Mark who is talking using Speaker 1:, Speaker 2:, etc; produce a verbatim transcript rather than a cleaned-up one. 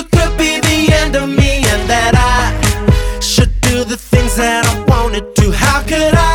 Speaker 1: could be the end of me, and that I should do the things that I wanted to. How could I